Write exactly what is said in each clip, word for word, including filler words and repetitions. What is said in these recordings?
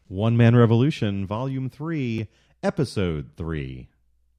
One Man Revolution, Volume three, Episode three.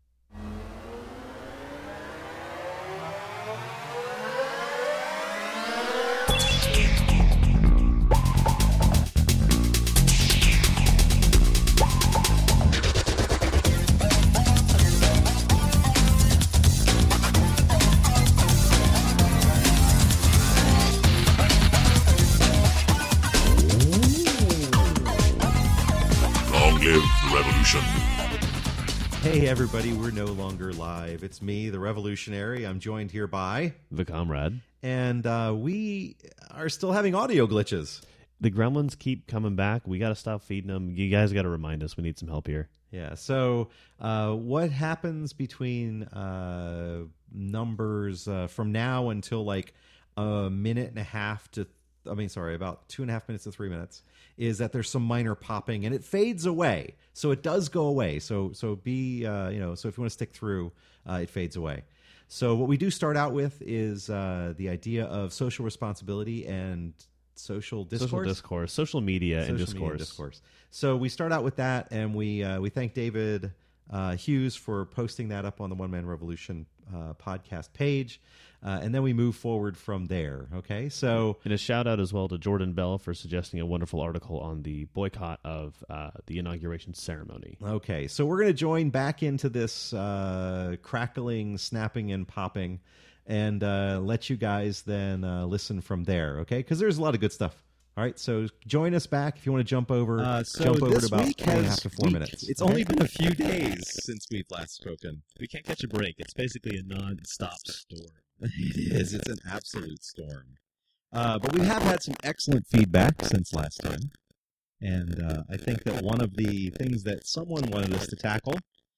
Hey everybody, we're no longer live. It's me, the Revolutionary. I'm joined here by the Comrade, and uh, we are still having audio glitches. The gremlins keep coming back. We got to stop feeding them. You guys got to remind us. We need some help here. Yeah. So, uh, what happens between uh, numbers uh, from now until like a minute and a half to, I mean, sorry, about two and a half minutes to three minutes, is that there's some minor popping and it fades away. So it does go away. So so be, uh, you know, so if you want to stick through, uh, it fades away. So what we do start out with is uh, the idea of social responsibility and social discourse. Social discourse, social media social and discourse. Media discourse. So we start out with that, and we uh, we thank David uh, Hughes for posting that up on the One Man Revolution uh, podcast page. Uh, and then we move forward from there, okay? So, and a shout-out as well to Jordan Bell for suggesting a wonderful article on the boycott of uh, the inauguration ceremony. Okay, so we're going to join back into this uh, crackling, snapping, and popping, and uh, let you guys then uh, listen from there, okay? Because there's a lot of good stuff. All right, so join us back if you want to jump over. Uh, so jump over this to about week one and a has half to four week. minutes. It's okay? only been a few days since we've last spoken. We can't catch a break. It's basically a non-stop storm. It is. It's an absolute storm. Uh, but we have had some excellent feedback since last time. And uh, I think that one of the things that someone wanted us to tackle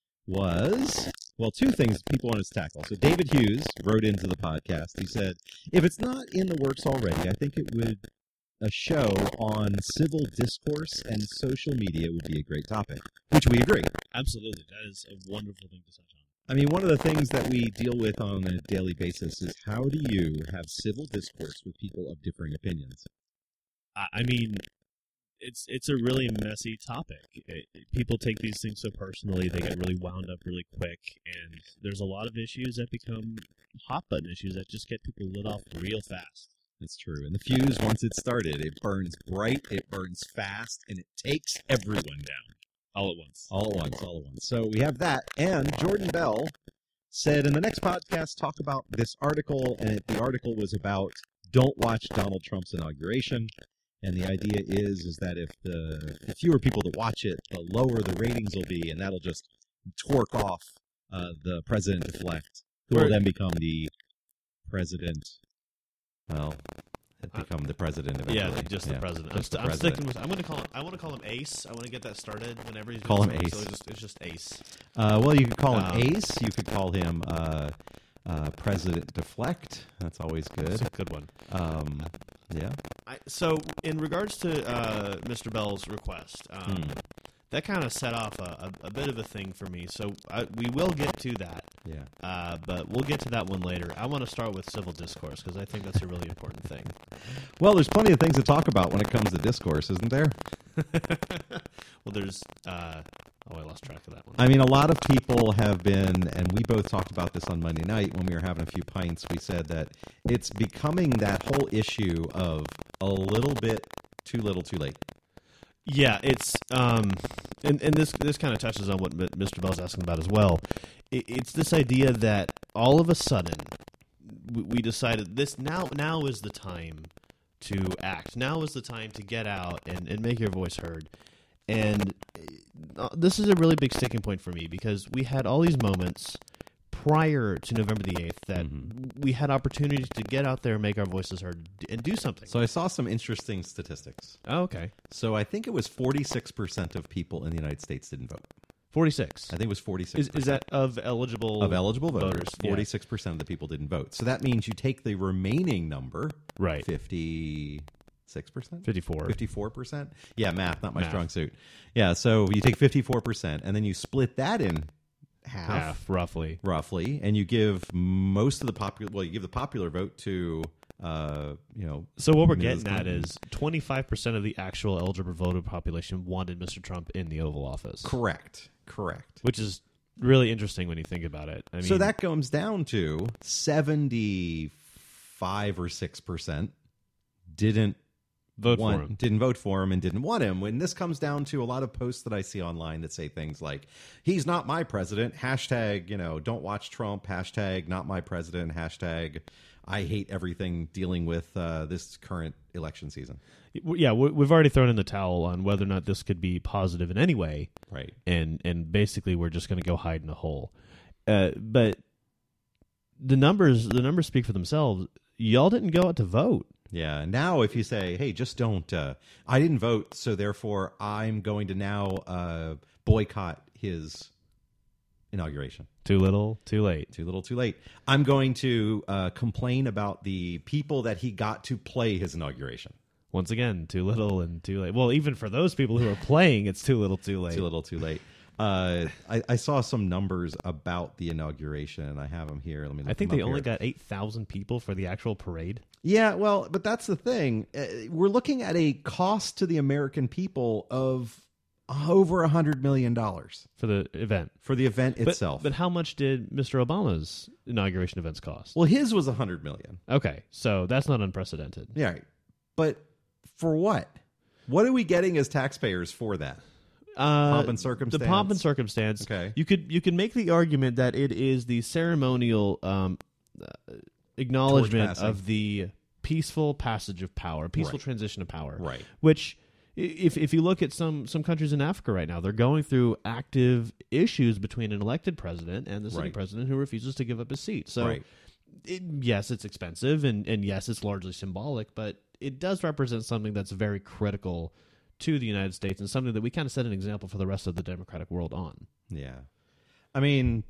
was, well, two things people wanted us to tackle. So David Hughes wrote into the podcast. He said, if it's not in the works already, I think it would, a show on civil discourse and social media would be a great topic, which we agree. Absolutely. That is a wonderful thing to touch on. I mean, one of the things that we deal with on a daily basis is how do you have civil discourse with people of differing opinions? I mean, it's it's a really messy topic. It, people take these things so personally; they get really wound up really quick, and there's a lot of issues that become hot button issues that just get people lit off real fast. That's true. And the fuse, once it's started, it burns bright, it burns fast, and it takes everyone down. All at once. All at once, all at once. So we have that. And Jordan Bell said in the next podcast, talk about this article. And it, the article was about don't watch Donald Trump's inauguration. And the idea is, is that if the, the fewer people that watch it, the lower the ratings will be. And that'll just torque off uh, the president-elect, who will then become the president. Well... become the president eventually. Yeah, just the yeah, president. Just I'm, the I'm president. sticking with. I'm going to call him. I want to call him Ace. I want to get that started whenever he's call him something, Ace. So it's, just, it's just Ace. Uh, well, you could call him Um, Ace. You could call him uh, uh, President Deflect. That's always good. That's a good one. Um, yeah. I, so, in regards to uh, Mister Bell's request, um, Hmm. that kind of set off a, a, a bit of a thing for me. So, I, we will get to that. Yeah. Uh, but we'll get to that one later. I want to start with civil discourse because I think that's a really important thing. Well, there's plenty of things to talk about when it comes to discourse, isn't there? Well, there's. Uh, oh, I lost track of that one. I mean, a lot of people have been, and we both talked about this on Monday night when we were having a few pints. We said that it's becoming that whole issue of a little bit too little, too late. Yeah, it's um, and and this this kind of touches on what Mister Bell's asking about as well. It, it's this idea that all of a sudden we, we decided this now now is the time to act. Now is the time to get out and, and make your voice heard. And uh, this is a really big sticking point for me because we had all these moments prior to November the eighth that mm-hmm. we had opportunities to get out there and make our voices heard and do something. So I saw some interesting statistics. Oh, okay. So I think it was forty-six percent of people in the United States didn't vote. forty-six. I think it was forty-six percent. Is, is that of eligible Of eligible voters, voters forty-six percent of the people didn't vote. So that means you take the remaining number, right? fifty-six percent? fifty-four. fifty-four percent? Yeah, math, not my math. strong suit. Yeah, so you take fifty-four percent, and then you split that in half, Half, roughly. roughly, and you give most of the popular. Well, you give the popular vote to, uh, you know. So what we're Missus getting at Clinton. is twenty-five percent of the actual eligible voter population wanted Mister Trump in the Oval Office. Correct, correct. Which is really interesting when you think about it. I mean, So that comes down to seventy-five or six percent didn't vote want, for him. didn't vote for him and didn't want him. When this comes down to a lot of posts that I see online that say things like, he's not my president, hashtag, you know, don't watch Trump, hashtag not my president, hashtag I hate everything dealing with uh, this current election season. Yeah, we- we've already thrown in the towel on whether or not this could be positive in any way. Right. And, and basically we're just going to go hide in a hole. Uh, but the numbers, the numbers speak for themselves. Y'all didn't go out to vote. Yeah. Now, if you say, hey, just don't, uh, I didn't vote, so therefore I'm going to now uh, boycott his inauguration. Too little, too late. Too little, too late. I'm going to uh, complain about the people that he got to play his inauguration. Once again, too little and too late. Well, even for those people who are playing, it's too little, too late. Too little, too late. Uh, I, I saw some numbers about the inauguration, and I have them here. Let me. Look I think them they up only here. got eight thousand people for the actual parade. Yeah, well, but that's the thing. Uh, we're looking at a cost to the American people of over a hundred million dollars For the event for the event But- itself. But how much did Mister Obama's inauguration events cost? well, his was a hundred million. Okay, so that's not unprecedented. Yeah, right. But for what? What are we getting as taxpayers for that? Uh, Pomp and circumstance. The pomp and circumstance. Okay. You could you could make the argument that it is the ceremonial um, uh, acknowledgement passing. of the peaceful passage of power, peaceful Right. transition of power. Right. Which, i- if if you look at some some countries in Africa right now, they're going through active issues between an elected president and the sitting Right. president who refuses to give up his seat. So, Right. it, yes, it's expensive, and and yes, it's largely symbolic, but it does represent something that's very critical to the United States and something that we kind of set an example for the rest of the democratic world on. Yeah. I mean,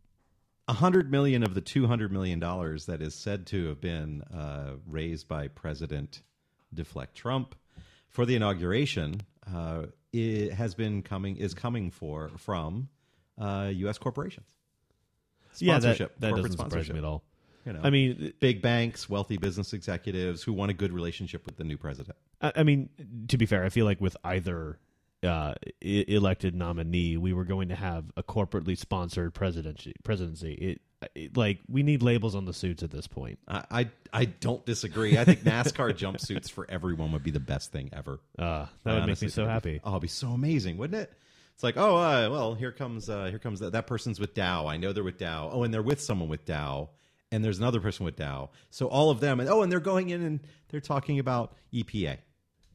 a hundred million of the two hundred million dollars that is said to have been uh, raised by President Deflect Trump for the inauguration uh, it has been coming is coming for from uh, U S corporations. Sponsorship, yeah, that, that corporate doesn't surprise sponsorship. me at all. You know, I mean, big banks, wealthy business executives who want a good relationship with the new president. I, I mean, to be fair, I feel like with either uh, I- elected nominee, we were going to have a corporately sponsored presidency. Presidency. It, it like we need labels on the suits at this point. I I, I don't disagree. I think NASCAR jumpsuits for everyone would be the best thing ever. Uh, that I would make honestly me so think it'd happy. be- Oh, it'd be so amazing, wouldn't it? It's like, oh, uh, well, here comes, uh, here comes that, that person's with Dow. I know they're with Dow. Oh, and they're with someone with Dow, and there's another person with Dow. So all of them, and oh, and they're going in and they're talking about E P A.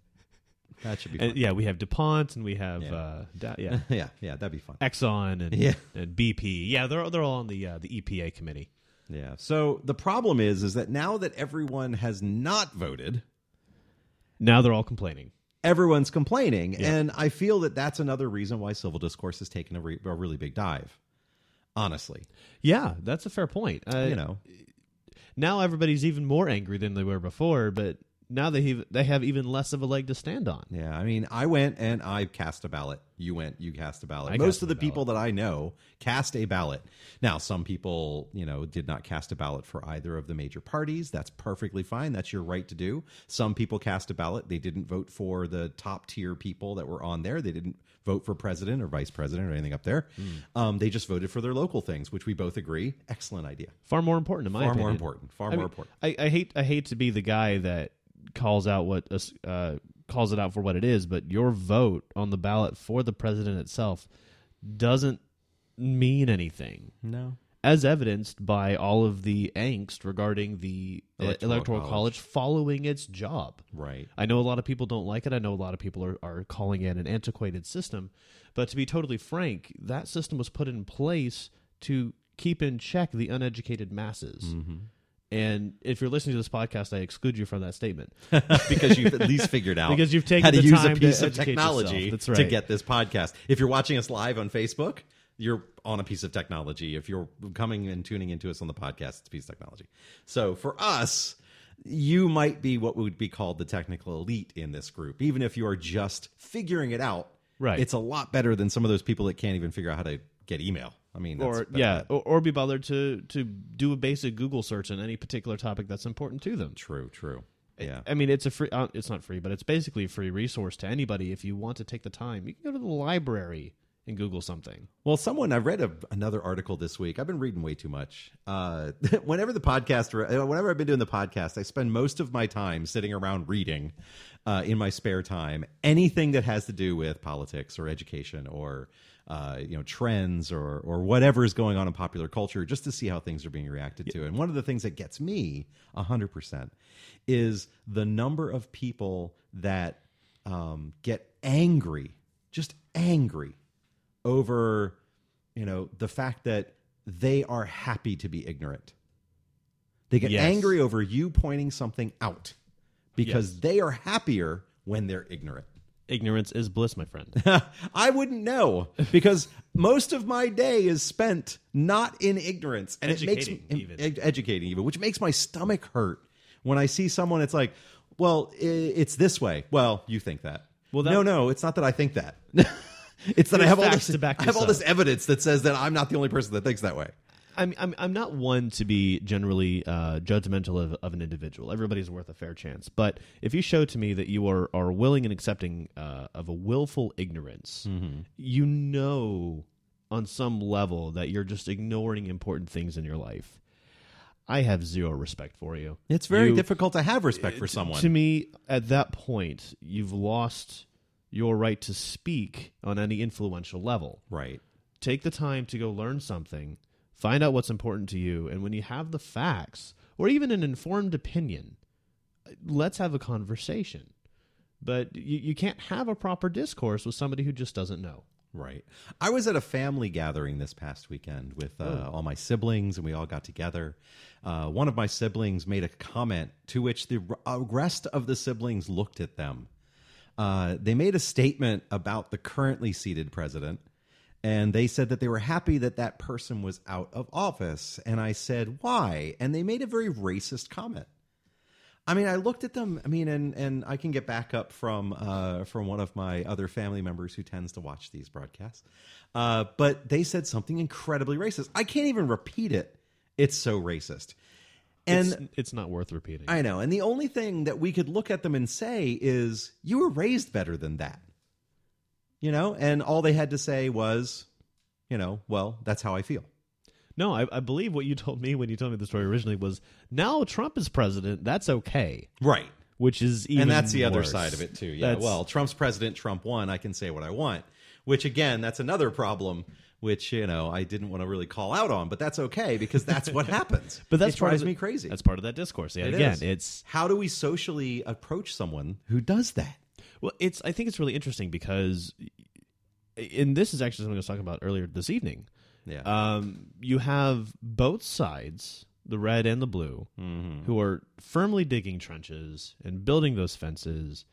That should be fun. And, yeah, we have DuPont and we have Yeah. uh, da- yeah yeah, yeah, that'd be fun. Exxon and Yeah. and B P. Yeah, they're they're all on the uh, the E P A committee. Yeah. So the problem is, is that now that everyone has not voted, Now they're all complaining. everyone's complaining, Yeah. and I feel that that's another reason why civil discourse has taken a, re- a really big dive. Honestly, Yeah, that's a fair point. Uh, you know, now everybody's even more angry than they were before, but now they have, they have even less of a leg to stand on. yeah. I mean, I went and I cast a ballot. You went, you cast a ballot. I Most cast of the a people that I know cast a ballot. Now, some people, you know, did not cast a ballot for either of the major parties. That's perfectly fine. That's your right to do. Some people cast a ballot. They didn't vote for the top tier people that were on there. They didn't vote for president or vice president or anything up there. Hmm. Um, they just voted for their local things, which we both agree. Excellent idea. Far more important, in my Far opinion. more important. Far I more mean, important. I, I hate I hate to be the guy that calls out what uh, calls it out for what it is, but your vote on the ballot for the president itself doesn't mean anything, No. as evidenced by all of the angst regarding the uh, Electoral electoral, college. college following its job. Right. I know a lot of people don't like it. I know a lot of people are, are calling it an antiquated system. But to be totally frank, that system was put in place to keep in check the uneducated masses. Mm-hmm. And if you're listening to this podcast, I exclude you from that statement. Because you've at least figured out Because you've taken how to the use time a to piece of educate technology yourself. That's to right. get this podcast. If you're watching us live on Facebook, you're on a piece of technology. If you're coming and tuning into us on the podcast, it's a piece of technology. So for us, you might be what would be called the technical elite in this group. Even if you are just figuring it out, Right. it's a lot better than some of those people that can't even figure out how to get email. I mean, that's or better yeah, than- or, or be bothered to to do a basic Google search on any particular topic that's important to them. true, true. Yeah. I mean, it's a free. Uh, it's not free, but it's basically a free resource to anybody. If you want to take the time, you can go to the library and Google something. Well, someone I read a, another article this week. I've been reading way too much. Uh, whenever the podcast, whenever I've been doing the podcast, I spend most of my time sitting around reading uh, in my spare time anything that has to do with politics or education or uh, you know trends or or whatever is going on in popular culture, just to see how things are being reacted to. And one of the things that gets me a hundred percent is the number of people that um, get angry, just angry over, you know, the fact that they are happy to be ignorant. They get Yes. angry over you pointing something out because Yes. they are happier when they're ignorant. Ignorance is bliss, my friend. I wouldn't know because most of my day is spent not in ignorance, and it makes Educating, me even. ed- educating even, which makes my stomach hurt when I see someone. It's like, well, i- it's this way. Well, you think that. Well, that- no, no, it's not that I think that. It's that I There's have all facts this. to back I have this all up. this evidence that says that I'm not the only person that thinks that way. I'm, I'm I'm not one to be generally uh, judgmental of, of an individual. Everybody's worth a fair chance. But if you show to me that you are, are willing and accepting uh, of a willful ignorance, you know on some level that you're just ignoring important things in your life. I have zero respect for you. It's very You- difficult to have respect for someone. To me, at that point, you've lost your right to speak on any influential level. Right. Take the time to go learn something, find out what's important to you, and when you have the facts or even an informed opinion, let's have a conversation. But you, you can't have a proper discourse with somebody who just doesn't know. Right. I was at a family gathering this past weekend with uh, all my siblings, and we all got together. Uh, one of my siblings made a comment to which the r- rest of the siblings looked at them. Uh, they made a statement about the currently seated president, and they said that they were happy that that person was out of office. And I said, why? And they made a very racist comment. I mean, I looked at them. I mean, and and I can get back up from uh, from one of my other family members who tends to watch these broadcasts. Uh, but they said something incredibly racist. I can't even repeat it. It's so racist. And it's, it's not worth repeating. I know. And the only thing that we could look at them and say is, you were raised better than that. You know? And all they had to say was, you know, well, that's how I feel. No, I, I believe what you told me when you told me the story originally was, now Trump is president, that's okay. Right. Which is even And that's the other worse. side of it, too. Yeah. That's- Well, Trump's president, Trump won. I can say what I want. Which, again, that's another problem, which, you know, I didn't want to really call out on. But that's okay, because that's what happens. But that's it part drives of the- me crazy. That's part of that discourse. Yeah, It again, is. it's How do we socially approach someone who does that? well, it's. I think it's really interesting because, and this is actually something I was talking about earlier this evening. Yeah. Um, you have both sides, the red and the blue, Mm-hmm. who are firmly digging trenches and building those fences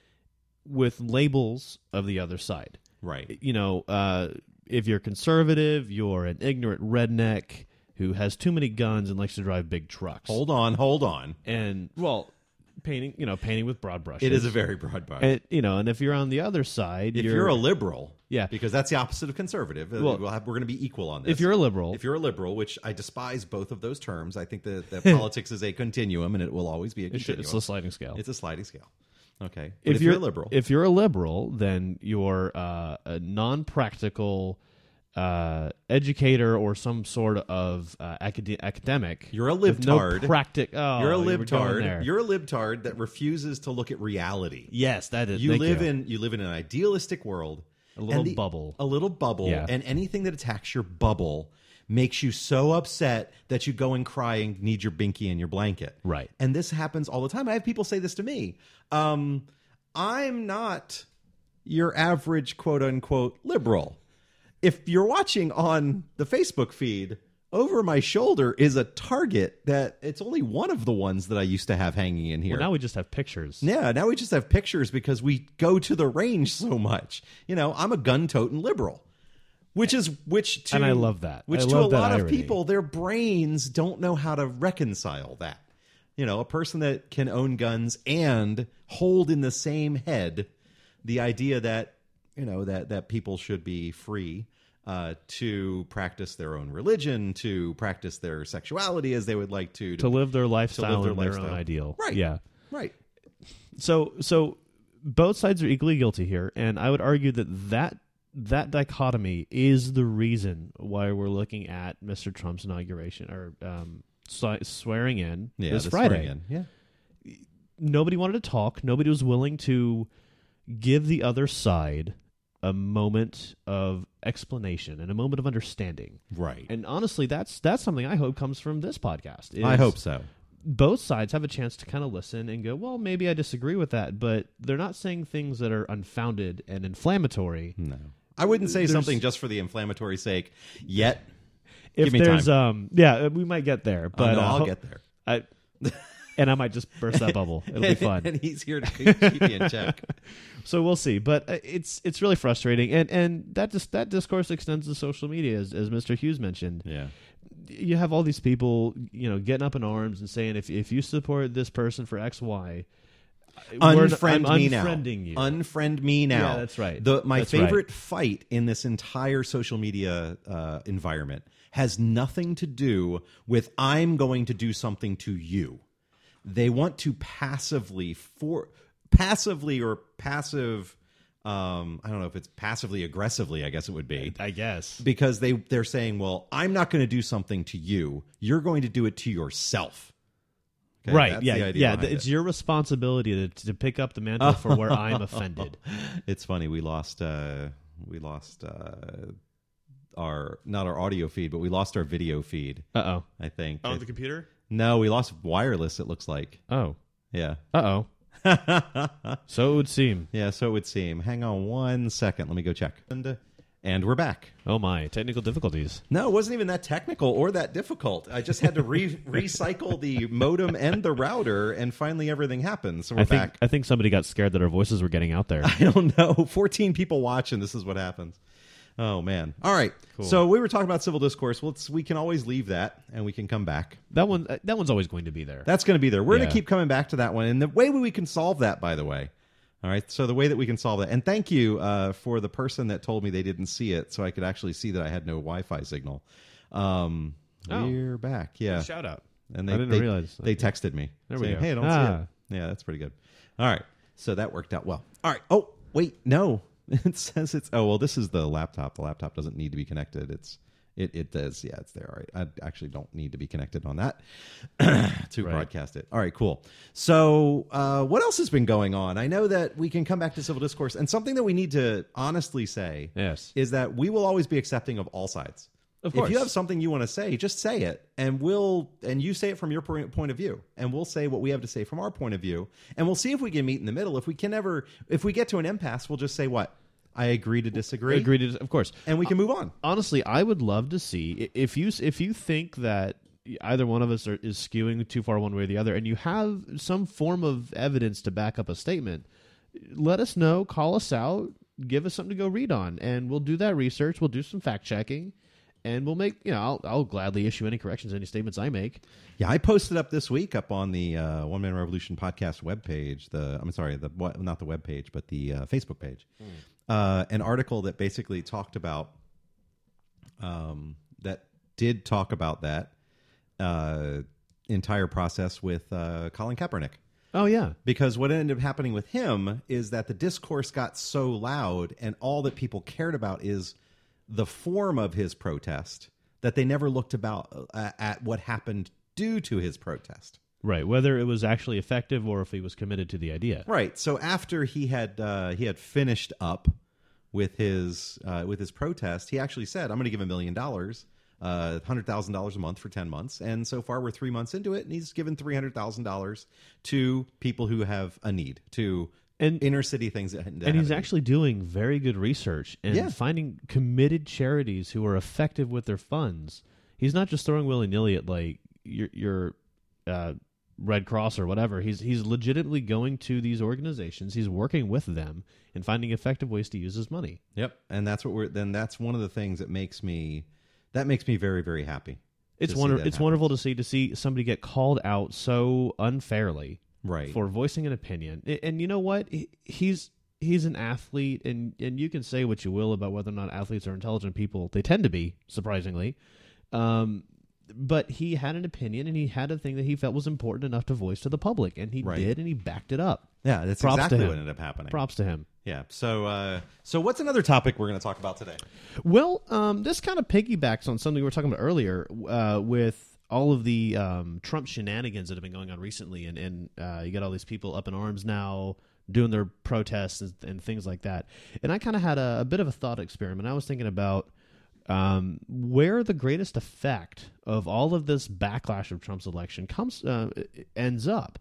with labels of the other side. Right. You know, uh, if you're conservative, you're an ignorant redneck who has too many guns and likes to drive big trucks. Hold on, hold on. And well, painting, you know, painting with broad brushes. It is a very broad brush. And, you know, and if you're on the other side, if you're, you're, a liberal, Yeah. because that's the opposite of conservative. uh, Well, we'll have, we're going to be equal on this. if you're a liberal, if you're a liberal, which I despise both of those terms, I think that, that politics is a continuum, and it will always be a it's, continuum. it's a sliding scale. It's a sliding scale. Okay. But if, if, you're, a liberal, if you're a liberal, then you're uh, a non-practical uh, educator or some sort of uh, acad- academic. you're a with no libtard. practic. Oh, you're a you were going libtard. there. You're a libtard that refuses to look at reality. yes, that is. You thank live you. in you live in an idealistic world, A little and the- bubble. a little bubble, Yeah. and anything that attacks your bubble makes you so upset that you go and cry and need your binky and your blanket. Right. And this happens all the time. I have people say this to me. Um, I'm not your average quote unquote liberal. If you're watching on the Facebook feed, over my shoulder is a target that it's only one of the ones that I used to have hanging in here. Well, now we just have pictures. Yeah, now we just have pictures because we go to the range so much. You know, I'm a gun-toting liberal, which is which to And I love that. Which I to a love that lot of irony. people, their brains don't know how to reconcile that. You know, a person that can own guns and hold in the same head the idea that you know that that people should be free uh, to practice their own religion, to practice their sexuality as they would like to, to live their lifestyle their in their lifestyle. own ideal. Right. Yeah. right. So so both sides are equally guilty here, and I would argue that that that dichotomy is the reason why we're looking at Mister Trump's inauguration or um, sw- swearing in Yeah, this the Friday. swearing in. Yeah. Nobody wanted to talk. Nobody was willing to give the other side a moment of explanation and a moment of understanding. Right. And honestly, that's that's something I hope comes from this podcast. is I hope so. Both sides have a chance to kind of listen and go, well, maybe I disagree with that, but they're not saying things that are unfounded and inflammatory. No. I wouldn't say There's- something just for the inflammatory sake yet. If Give me there's, time. um, yeah, we might get there, Oh, but no, uh, I'll ho- get there. I, and I might just burst that bubble. It'll be fun. And he's here to keep keep you in check. So we'll see, but uh, it's it's really frustrating, and and that just that discourse extends to social media, as as Mister Hughes mentioned. Yeah. You have all these people, you know, getting up in arms and saying, if if you support this person for X, Y, we're- Unfriend I'm me now. unfriending you. Unfriend me now. Yeah, that's right. The, my That's favorite right. fight in this entire social media uh, environment has nothing to do with I'm going to do something to you. They want to passively for passively or passive. Um, I don't know if it's passively aggressively. I guess it would be. I guess. Because they they're saying, well, I'm not going to do something to you. You're going to do it to yourself. Okay, Right. that's Yeah. the idea Yeah. behind It's it. your responsibility to, to pick up the mantle for where I'm offended. It's funny. We lost. Uh, we lost uh, our not our audio feed, but we lost our video feed. Uh oh. I think. On the computer? no, we lost wireless. It looks like. Oh. Yeah. Uh oh. So it would seem. Yeah. So it would seem. Hang on one second. Let me go check. And uh, and we're back. Oh my, technical difficulties. No, it wasn't even that technical or that difficult. I just had to re- recycle the modem and the router, and finally everything happened. So we're I think back. I think somebody got scared that our voices were getting out there. I don't know. fourteen people watching. This is what happens. Oh, man. All right. So we were talking about civil discourse. Well, it's, we can always leave that, and we can come back. That one uh, that one's always going to be there. That's going to be there. We're going Yeah. to keep coming back to that one. And the way we can solve that, by the way. All right. So the way that we can solve that. And thank you uh, for the person that told me they didn't see it, so I could actually see that I had no Wi-Fi signal. Um, Oh. We're back. Yeah. Shout out. And they, I didn't they, realize. They texted me. There we saying, go. Hey, I don't Ah. see it. Yeah, that's pretty good. All right. So that worked out well. All right. Oh, wait. No. It says it's... Oh, well, this is the laptop. The laptop doesn't need to be connected. It's... It, it does. Yeah, it's there. All right. I actually don't need to be connected on that to Right. broadcast it. All right, cool. So uh, what else has been going on? I know that we can come back to civil discourse. And something that we need to honestly say Yes. is that we will always be accepting of all sides. Of If course. you have something you want to say, just say it, and we'll and you say it from your po- point of view, and we'll say what we have to say from our point of view, and we'll see if we can meet in the middle. If we can ever, if we get to an impasse, we'll just say what I agree to disagree, Agreed, to- of course. and we can move on. Honestly, I would love to see i- if you if you think that either one of us are, is skewing too far one way or the other, and you have some form of evidence to back up a statement. Let us know. Call us out. Give us something to go read on, and we'll do that research. We'll do some fact checking. And we'll make, you know, I'll, I'll gladly issue any corrections, any statements I make. Yeah, I posted up this week up on the uh, One Man Revolution podcast webpage. The I'm sorry, the what, not the webpage, but the uh, Facebook page. Uh, an article that basically talked about um, that did talk about that uh, entire process with uh, Colin Kaepernick. Oh, yeah. Because what ended up happening with him is that the discourse got so loud, and all that people cared about is the form of his protest, that they never looked about uh, at what happened due to his protest. Right. Whether it was actually effective or if he was committed to the idea. Right. So after he had uh, he had finished up with his uh, with his protest, he actually said, "I'm going to give a million dollars, uh, hundred thousand dollars a month for ten months." And so far, we're three months into it, and he's given three hundred thousand dollars to people who have a need, to And inner city things that, that and have he's a need. actually doing very good research and Yeah. finding committed charities who are effective with their funds. He's not just throwing willy nilly at like your your uh, Red Cross or whatever. He's he's legitimately going to these organizations. He's working with them and finding effective ways to use his money. Yep, and that's what we're. Then that's one of the things that makes me that makes me very very happy. It's to see wonder, that It's happen. wonderful to see to see somebody get called out so unfairly Right. for voicing an opinion. A- And you know what? He- He's he's an athlete, and, and you can say what you will about whether or not athletes are intelligent people. They tend to be, surprisingly. Um, but he had an opinion, and he had a thing that he felt was important enough to voice to the public, and he Right. did, and he backed it up. Yeah, that's Props to exactly him. what ended up happening. Props to him. Yeah. So, uh, so what's another topic we're going to talk about today? Well, um, this kind of piggybacks on something we were talking about earlier uh, with all of the um, Trump shenanigans that have been going on recently, and, and uh, you got all these people up in arms now doing their protests and, and things like that. And I kind of had a, a bit of a thought experiment. I was thinking about um, where the greatest effect of all of this backlash of Trump's election comes uh, ends up.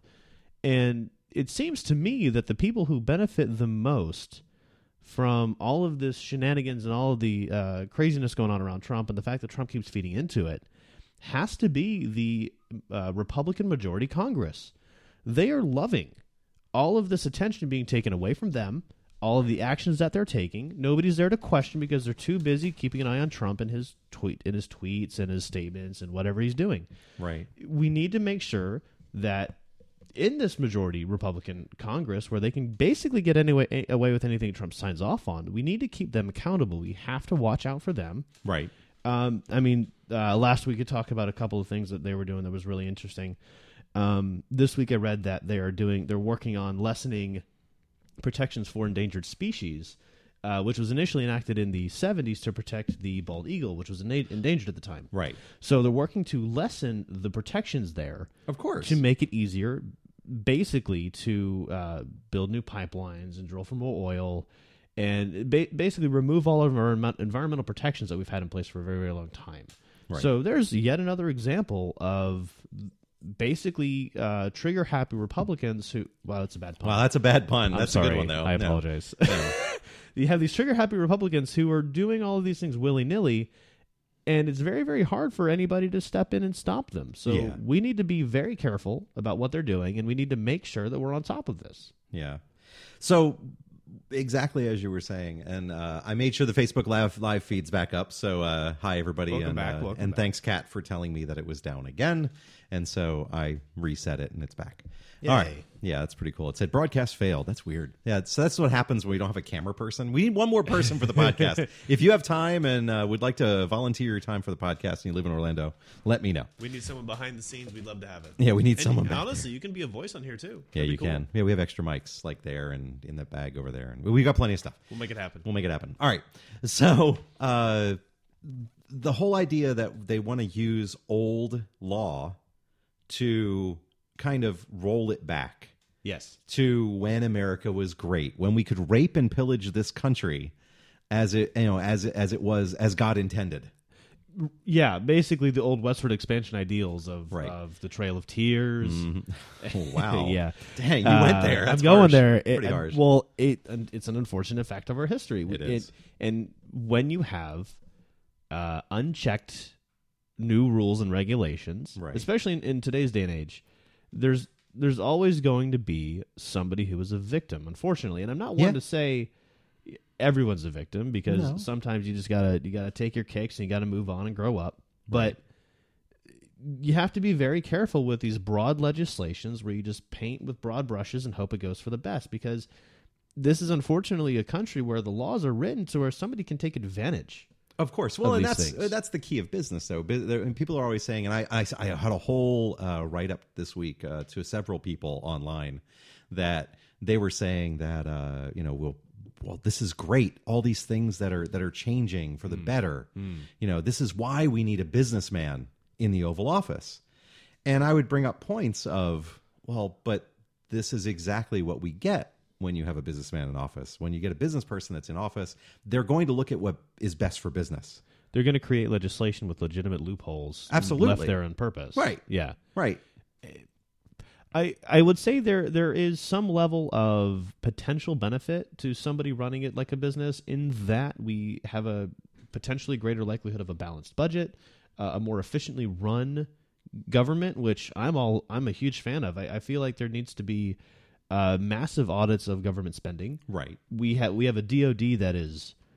And it seems to me that the people who benefit the most from all of this shenanigans and all of the uh, craziness going on around Trump and the fact that Trump keeps feeding into it has to be the uh, Republican majority Congress. They are loving all of this attention being taken away from them, all of the actions that they're taking. Nobody's there to question because they're too busy keeping an eye on Trump and his tweet and his tweets and his statements and whatever he's doing. Right. We need to make sure that in this majority Republican Congress, where they can basically get anyway, away with anything Trump signs off on, we need to keep them accountable. We have to watch out for them. Right. Um, I mean, uh, last week we talked about a couple of things that they were doing that was really interesting. Um, this week I read that they are doing, they're working on lessening protections for endangered species, uh, which was initially enacted in the seventies to protect the bald eagle, which was ena- endangered at the time. Right. So they're working to lessen the protections there Of course. to make it easier, basically to uh, build new pipelines and drill for more oil and ba- basically remove all of our em- environmental protections that we've had in place for a very, very long time. Right. So there's yet another example of basically uh, trigger-happy Republicans who... Well, that's a bad pun. Wow, that's a bad pun. I'm That's sorry. a good one, though. I No. apologize. You have these trigger-happy Republicans who are doing all of these things willy-nilly, and it's very, very hard for anybody to step in and stop them. So Yeah. we need to be very careful about what they're doing, and we need to make sure that we're on top of this. Yeah. So exactly as you were saying, and uh, I made sure the Facebook live live feed's back up. So uh, hi everybody, Welcome and back, uh, welcome and back. thanks Kat for telling me that it was down again, and so I reset it and it's back. Yay. All right. Yeah, that's pretty cool. It said broadcast failed. That's weird. Yeah, so that's what happens when we don't have a camera person. We need one more person for the podcast. If you have time and uh, would like to volunteer your time for the podcast and you live in Orlando, let me know. We need someone behind the scenes. We'd love to have it. Yeah, we need And someone back honestly, you can be a voice on here, too. Yeah, That'd be you cool. can. Yeah, we have extra mics like there and in the bag over there, and we got plenty of stuff. We'll make it happen. We'll make it happen. All right. So uh, the whole idea that they want to use old law to kind of roll it back Yes. to when America was great, when we could rape and pillage this country as it you know as it, as it was as God intended. Yeah, basically the old westward expansion ideals of Right. of the Trail of Tears. Oh, wow. Yeah, Dang, you Uh, went there. That's I'm going harsh. there. It- Pretty uh, harsh. Well, it it's an unfortunate fact of our history. It is. and when you have uh, unchecked new rules and regulations, Right. especially in, in today's day and age, there's there's always going to be somebody who is a victim, unfortunately. And I'm not one Yeah. to say everyone's a victim, because No. sometimes you just gotta you gotta take your kicks and you gotta move on and grow up. But you have to be very careful with these broad legislations where you just paint with broad brushes and hope it goes for the best, because this is unfortunately a country where the laws are written to where somebody can take advantage. Of course. Well, of and these that's things. that's the key of business, though. Bu- there- And people are always saying, and I I, I had a whole uh, write up this week uh, to several people online that they were saying that uh, you know well well this is great, all these things that are that are changing for the better. You know, this is why we need a businessman in the Oval Office. And I would bring up points of, well, but this is exactly what we get when you have a businessman in office. When you get a business person that's in office, they're going to look at what is best for business. They're going to create legislation with legitimate loopholes Absolutely. left there on purpose. Right. Yeah. Right. I, I would say there there is some level of potential benefit to somebody running it like a business, in that we have a potentially greater likelihood of a balanced budget, uh, a more efficiently run government, which I'm all I'm a huge fan of. I, I feel like there needs to be uh, massive audits of government spending. Right. We have we have a D O D that is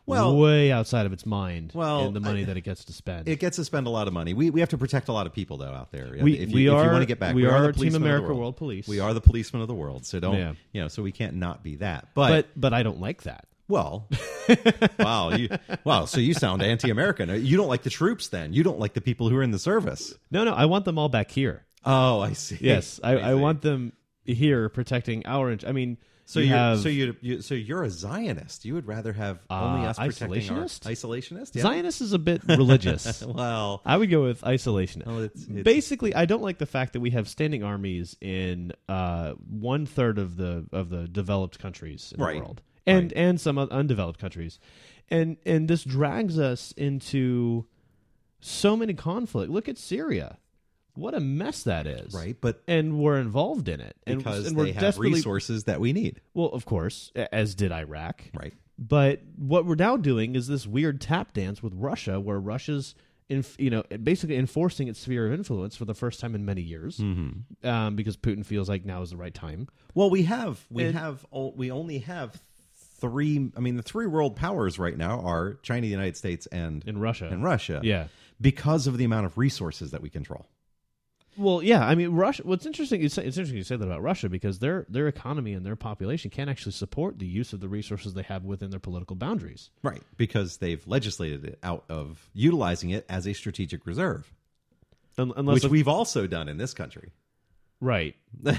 Well- way outside of its mind Well, in the money I- that it gets to spend. It gets to spend a lot of money. We we have to protect a lot of people though out there. we if you, we if are you want to get back, we, we are, the Team policemen of the America world. World Police. We are the policemen of the world. So don't Yeah. you know? So we can't not be that. But, but but I don't like that. well, wow, you, wow. So you sound anti-American. You don't like the troops, then? You don't like the people who are in the service? No, no, I want them all back here. Oh, I see. Yes, I, I see. want them here protecting our. int- I mean, So you you have so you, you so you're a Zionist. You would rather have only Uh, us protecting our isolationist? isolationist. Yeah? Zionist is a bit religious. Well, I would go with isolationist. well, it's, it's Basically, I don't like the fact that we have standing armies in uh, one third of the of the developed countries in Right. the world, and Right. and some undeveloped countries, and and this drags us into so many conflict. Look at Syria, what a mess that is, right, but And we're involved in it, and, because and they we're have desperately resources that we need. well, of course, a- as did Iraq, Right. But what we're now doing is this weird tap dance with Russia, where Russia's, in, you know, basically enforcing its sphere of influence for the first time in many years, Mm-hmm. um, because Putin feels like now is the right time. Well, we have we And- have o- we only have three. I mean, the three world powers right now are China, the United States, and In Russia. and Russia. Yeah. because of the amount of resources that we control. Well, yeah. I mean, Russia. What's interesting? It's, it's interesting you say that about Russia because their their economy and their population can't actually support the use of the resources they have within their political boundaries. Right, because they've legislated it out of utilizing it as a strategic reserve, Un- unless, which of- we've also done in this country. right.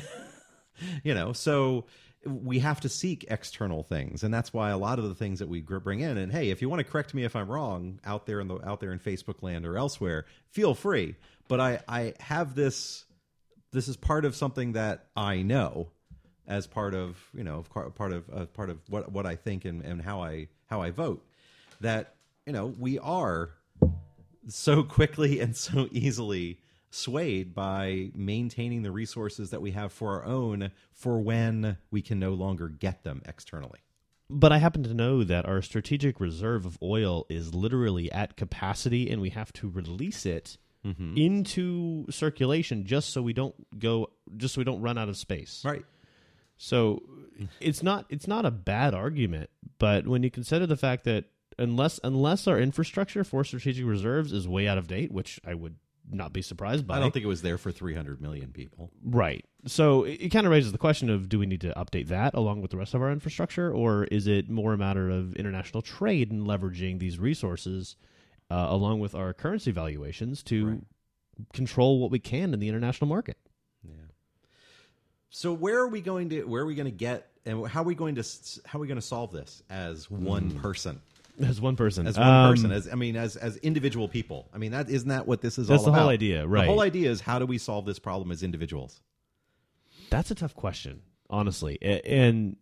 You know, so we have to seek external things, and that's why a lot of the things that we gr- bring in. And hey, if you want to correct me if I'm wrong out there in the out there in Facebook land or elsewhere, feel free. But I I have this. This is part of something that I know, as part of you know part part of uh, part of what what I think and, and how I how I vote. That you know we are so quickly and so easily swayed by maintaining the resources that we have for our own for when we can no longer get them externally. But I happen to know that our strategic reserve of oil is literally at capacity, and we have to release it Mm-hmm. into circulation just so we don't go, just so we don't run out of space. Right. So it's not it's not a bad argument, but when you consider the fact that unless unless our infrastructure for strategic reserves is way out of date, which I would not be surprised by. I don't think it was there for three hundred million people. Right. So it, it kind of raises the question of, do we need to update that along with the rest of our infrastructure, or is it more a matter of international trade and leveraging these resources uh, along with our currency valuations to Right. control what we can in the international market? Yeah. So where are we going to where are we going to get and how are we going to s- how are we going to solve this as one person? As one person. As one Um, person, as I mean, as as individual people. I mean, that isn't that what this is That's all the about? whole idea, right. The whole idea is how do we solve this problem as individuals? That's a tough question, honestly. A- And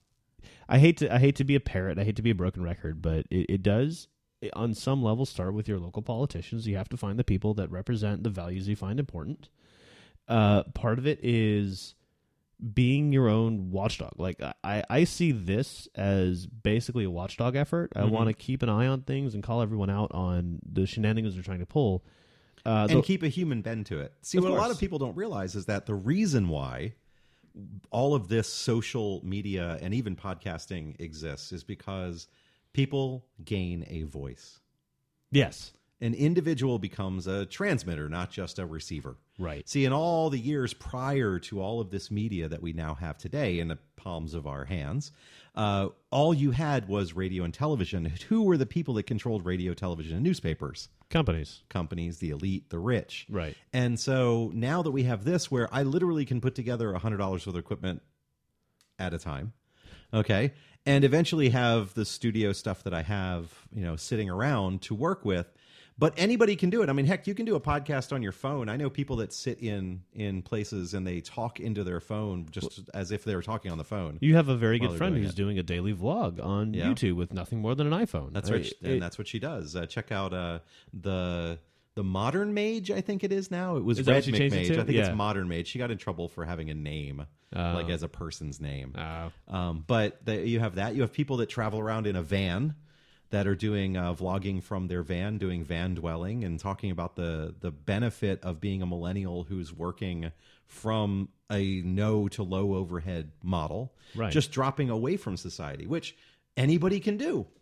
I hate to I hate to be a parrot. I hate to be a broken record, but it, it does, it- on some level, start with your local politicians. You have to find the people that represent the values you find important. Uh, part of it is being your own watchdog. Like I, I see this as basically a watchdog effort. I Mhm. want to keep an eye on things and call everyone out on the shenanigans they're trying to pull. Uh, And the- keep a human bend to it. See, Of what a lot course. of people don't realize is that the reason why all of this social media and even podcasting exists is because people gain a voice. yes, An individual becomes a transmitter, not just a receiver. right. See, in all the years prior to all of this media that we now have today in the palms of our hands, uh, all you had was radio and television. Who were the people that controlled radio, television, and newspapers? Companies, Companies, the elite, the rich. right. And so now that we have this, where I literally can put together one hundred dollars worth of equipment at a time, okay, and eventually have the studio stuff that I have, you know, sitting around to work with. But anybody can do it. I mean, heck, you can do a podcast on your phone. I know people that sit in in places and they talk into their phone just as if they were talking on the phone. You have a very While good they're friend doing who's it. doing a daily vlog on Yeah. YouTube with nothing more than an iPhone. That's I- right, and it- that's what she does. Uh, check out uh, the the Modern Mage. I think it is now. It was Is that Red what she changed it McMage. to? I think Yeah. it's Modern Mage. She got in trouble for having a name Oh. like as a person's name. Oh. Um, but the, you have that. You have people that travel around in a van that are doing uh, vlogging from their van, doing van dwelling, and talking about the the benefit of being a millennial who's working from a no to low overhead model, Right. just dropping away from society, which anybody can do.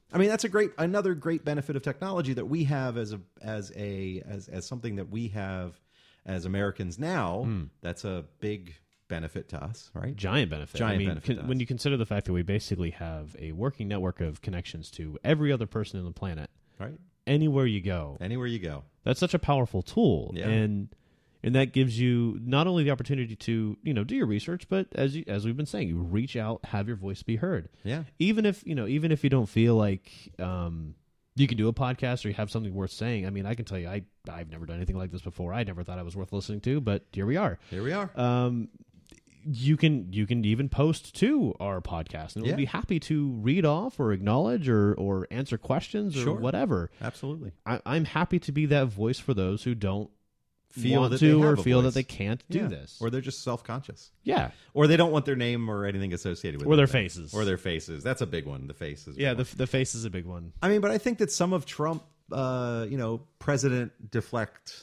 I mean, that's a great another great benefit of technology that we have as a as a as as something that we have as Americans now. Mm. That's a big benefit to us, right? Giant benefit. Giant I mean, benefit to con- when us. you consider the fact that we basically have a working network of connections to every other person on the planet, Right? anywhere you go, Anywhere you go. that's such a powerful tool. Yeah. And and that gives you not only the opportunity to, you know, do your research, but as you, as we've been saying, you reach out, have your voice be heard. Yeah. Even if, you know, even if you don't feel like um, you can do a podcast or you have something worth saying. I mean, I can tell you, I, I've never done anything like this before. I never thought I was worth listening to, but here we are. Here we are. Um, you can you can even post to our podcast, and Yeah. we'll be happy to read off or acknowledge or, or answer questions or Sure. whatever. Absolutely. I, I'm happy to be that voice for those who don't Feel want that to they or have a feel voice. that they can't do Yeah. this. Or they're just self-conscious. yeah, Or they don't want their name or anything associated with Or it. their faces. Or their faces. That's a big one. The faces. yeah. The the face is a big one. I mean, but I think that some of Trump, uh, you know, President deflect,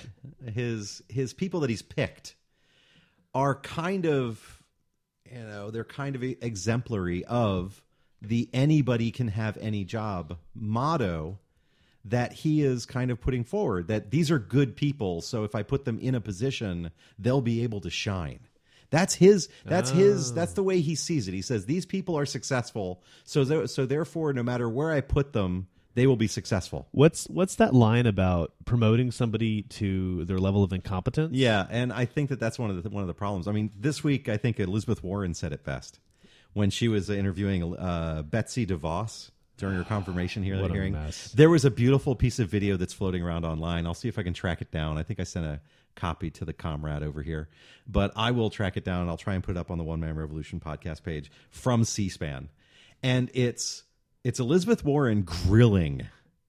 his his people that he's picked are kind of, you know, they're kind of exemplary of the anybody can have any job motto that he is kind of putting forward, that these are good people, so if I put them in a position, they'll be able to shine. That's his. That's his. That's the way he sees it. He says these people are successful, so th- so therefore, no matter where I put them, they will be successful. What's what's that line about promoting somebody to their level of incompetence? Yeah, and I think that that's one of the one of the problems. I mean, this week I think Elizabeth Warren said it best when she was interviewing uh, Betsy DeVos during her confirmation here What a hearing. mess. There was a beautiful piece of video that's floating around online. I'll see if I can track it down. I think I sent a copy to the comrade over here, but I will track it down and I'll try and put it up on the One Man Revolution podcast page from C-SPAN. And it's it's Elizabeth Warren grilling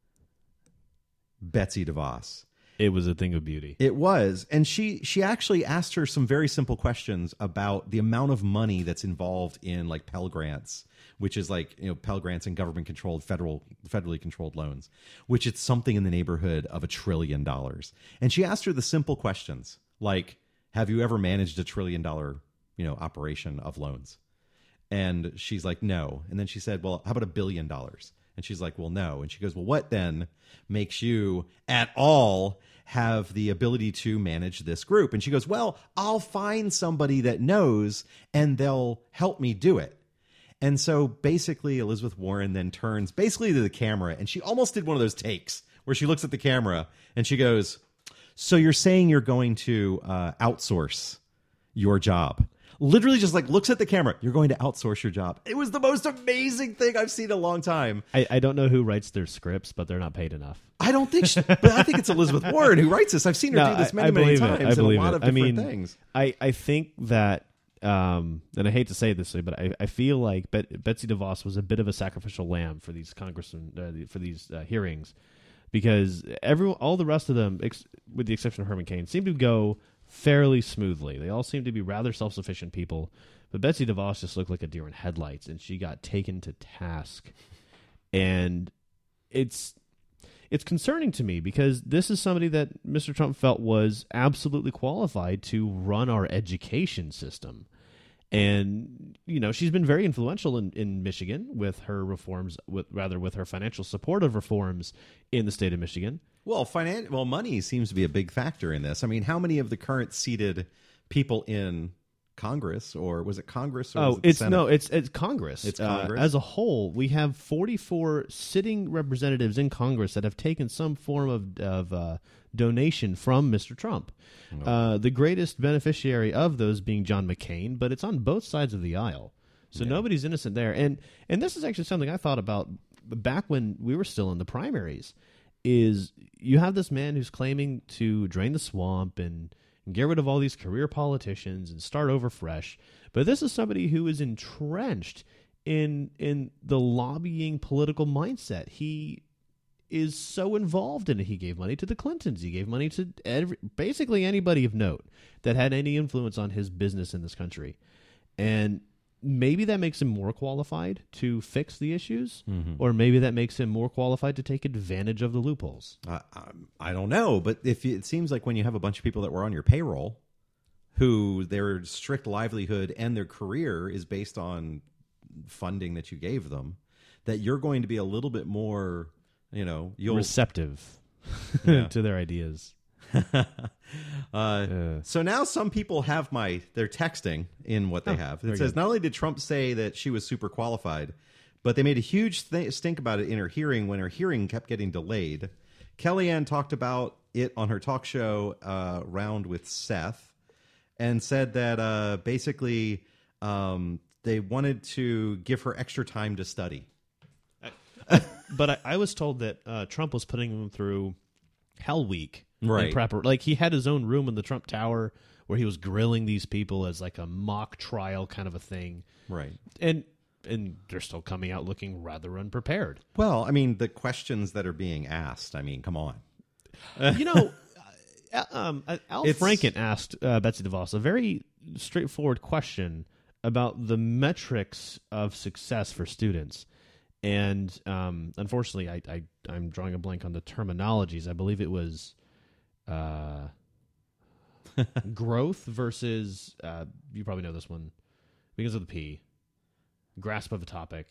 Betsy DeVos. It was a thing of beauty. It was, and she she actually asked her some very simple questions about the amount of money that's involved in like Pell Grants, which is like, you know, Pell Grants and government controlled federal federally controlled loans, which it's something in the neighborhood of a trillion dollars. And she asked her the simple questions like, have you ever managed a trillion dollar, you know, operation of loans? And she's like, no. And then she said, well, how about a billion dollars? And she's like, well, no. And she goes, well, what then makes you at all have the ability to manage this group? And she goes, well, I'll find somebody that knows and they'll help me do it. And so basically Elizabeth Warren then turns basically to the camera, and she almost did one of those takes where she looks at the camera and she goes, so you're saying you're going to uh, outsource your job? Literally just like looks at the camera. You're going to outsource your job. It was the most amazing thing I've seen in a long time. I, I don't know who writes their scripts, but they're not paid enough. I don't think, she, but I think it's Elizabeth Warren who writes this. I've seen her No, do this I- many, I many believe it. times I in a believe lot it. of I different mean, things. I, I think that, um, and I hate to say it this way, but I, I feel like Bet, Betsy DeVos was a bit of a sacrificial lamb for these congressmen, uh, for these uh, hearings, because every all the rest of them, ex- with the exception of Herman Cain, seem to go fairly smoothly. They all seem to be rather self-sufficient people, but Betsy DeVos just looked like a deer in headlights, and she got taken to task. And it's it's concerning to me because this is somebody that Mister Trump felt was absolutely qualified to run our education system. And, you know, she's been very influential in, in Michigan with her reforms, with rather with her financial support of reforms in the state of Michigan. Well, finan- well, money seems to be a big factor in this. I mean, how many of the current seated people in Congress, or was it Congress? Or was Oh, it the it's Senate? no, it's it's Congress. It's Uh, Congress? as a whole, we have forty-four sitting representatives in Congress that have taken some form of of uh, donation from Mister Trump. Uh, the greatest beneficiary of those being John McCain, but it's on both sides of the aisle, so nobody's innocent there. And and this is actually something I thought about back when we were still in the primaries. Is you have this man who's claiming to drain the swamp and and get rid of all these career politicians and start over fresh. But this is somebody who is entrenched in in the lobbying political mindset. He is so involved in it. He gave money to the Clintons. He gave money to every, basically anybody of note that had any influence on his business in this country. And maybe that makes him more qualified to fix the issues, Mm-hmm. or maybe that makes him more qualified to take advantage of the loopholes. I, I, I don't know, but if you, it seems like when you have a bunch of people that were on your payroll, who their strict livelihood and their career is based on funding that you gave them, that you're going to be a little bit more, you know, you'll receptive Yeah. to their ideas. uh, Yeah. So now some people have my they're texting in what they Oh, have. It very says good. not only did Trump say that she was super qualified, but they made a huge th- stink about it in her hearing when her hearing kept getting delayed. Kellyanne talked about it on her talk show uh, Round with Seth and said that uh, basically um, they wanted to give her extra time to study. But I, I was told that uh, Trump was putting them through Hell Week. Right. In prep, like he had his own room in the Trump Tower where he was grilling these people as like a mock trial kind of a thing. Right. And and they're still coming out looking rather unprepared. Well, I mean, the questions that are being asked, I mean, come on. You know, uh, um, Al It's- Franken asked uh, Betsy DeVos a very straightforward question about the metrics of success for students. And um, unfortunately, I, I, I'm drawing a blank on the terminologies. I believe it was uh, growth versus, uh, you probably know this one because of the P, grasp of a topic.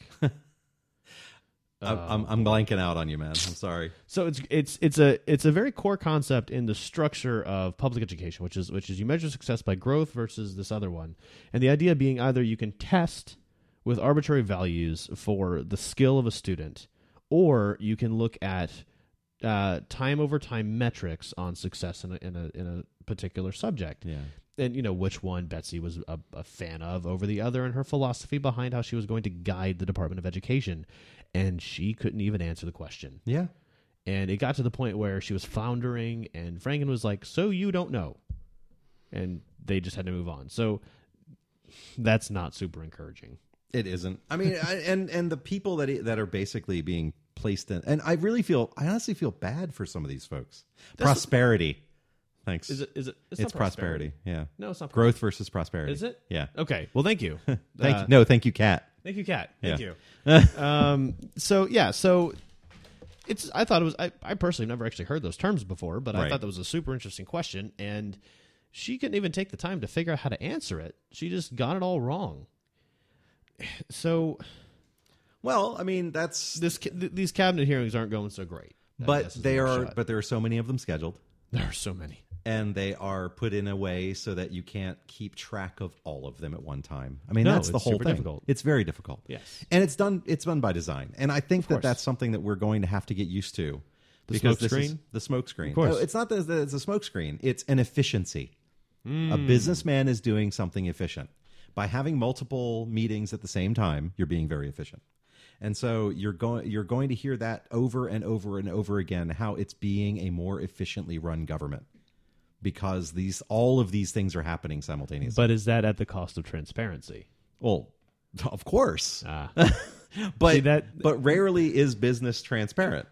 I'm, I'm, I'm blanking out on you, man. I'm sorry. So it's it's it's a it's a very core concept in the structure of public education, which is which is you measure success by growth versus this other one, and the idea being either you can test with arbitrary values for the skill of a student, or you can look at uh, time over time metrics on success in a, in a in a particular subject. Yeah. And you know which one Betsy was a, a fan of over the other, and her philosophy behind how she was going to guide the Department of Education. And she couldn't even answer the question. Yeah. And it got to the point where she was floundering, and Franken was like, so you don't know. And they just had to move on. So that's not super encouraging. It isn't. I mean, I, and and the people that that are basically being placed in, and I really feel, I honestly feel bad for some of these folks. That's prosperity. Thanks. Is it? Is it? It's, not prosperity. Yeah. No, it's not. Growth versus prosperity. Is it? Yeah. Okay. Well, thank you. Thank Uh, you. No, thank you, Kat. Thank you, Kat. Thank Yeah. you. um, so yeah, so it's. I thought it was. I, I personally never actually heard those terms before, but I Right. thought that was a super interesting question, and she couldn't even take the time to figure out how to answer it. She just got it all wrong. So Well, I mean, that's, this ca- th- these cabinet hearings aren't going so great. I but guess is they the are, upshot. but there are so many of them scheduled, there are so many. and they are put in a way so that you can't keep track of all of them at one time. I mean, No, that's the it's whole super thing. difficult. It's very difficult. Yes. And it's done. It's done by design, and I think that course. that's something that we're going to have to get used to. The because smoke this is- screen? the smoke screen. Of course. No, it's not that it's a smoke screen. It's an efficiency. Hmm. A businessman is doing something efficient. By having multiple meetings at the same time, you're being very efficient. And so you're going you're going to hear that over and over and over again, how it's being a more efficiently run government. Because these all of these things are happening simultaneously. But is that at the cost of transparency? Well, of course. Ah, But See, that- but rarely is business transparent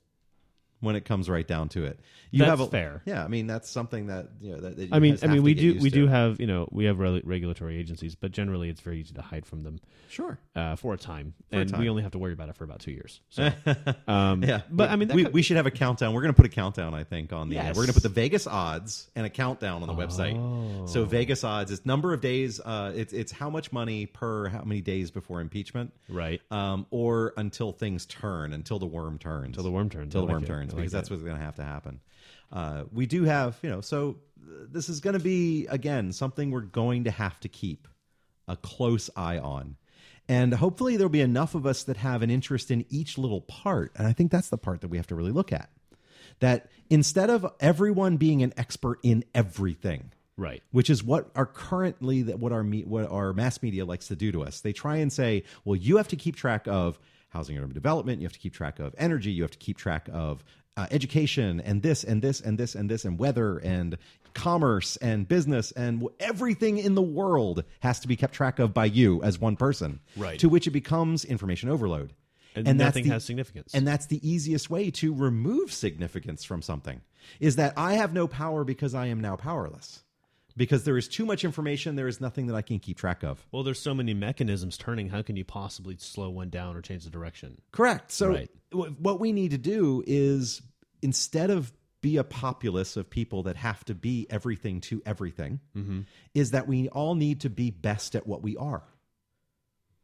when it comes right down to it. You That's have a, fair. Yeah, I mean that's something that you know that, that you I mean, guys I mean, have we to get do used we to. do have you know we have re- regulatory agencies, but generally it's very easy to hide from them Sure. uh, for a time, a and time. we only have to worry about it for about two years. So, um, Yeah, but we, I mean, that we, co- we should have a countdown. We're going to put a countdown, I think, on the. Uh, Yes. we're going to put the Vegas odds and a countdown on the website. Oh. So Vegas odds is number of days. Uh, it's it's how much money per how many days before impeachment, right um, or until things turn, until the worm turns, until the worm turns, until the I worm like it. turns, I like because that's it. what's going to have to happen. Uh, we do have, you know, so uh, this is going to be again something we're going to have to keep a close eye on. And hopefully there'll be enough of us that have an interest in each little part. And I think that's the part that we have to really look at. That instead of everyone being an expert in everything, right. which is what our currently that what our me, what our mass media likes to do to us. They try and say, well, you have to keep track of housing and urban development, you have to keep track of energy, you have to keep track of uh, education and this and this and this and this and weather and commerce and business and w- everything in the world has to be kept track of by you as one person. Right. To which it becomes information overload. And, And that's nothing the- has significance. And that's the easiest way to remove significance from something, is that I have no power because I am now powerless. Because there is too much information, there is nothing that I can keep track of. well, there's so many mechanisms turning. How can you possibly slow one down or change the direction? Correct. So Right. w- what we need to do is, instead of be a populace of people that have to be everything to everything, is that we all need to be best at what we are.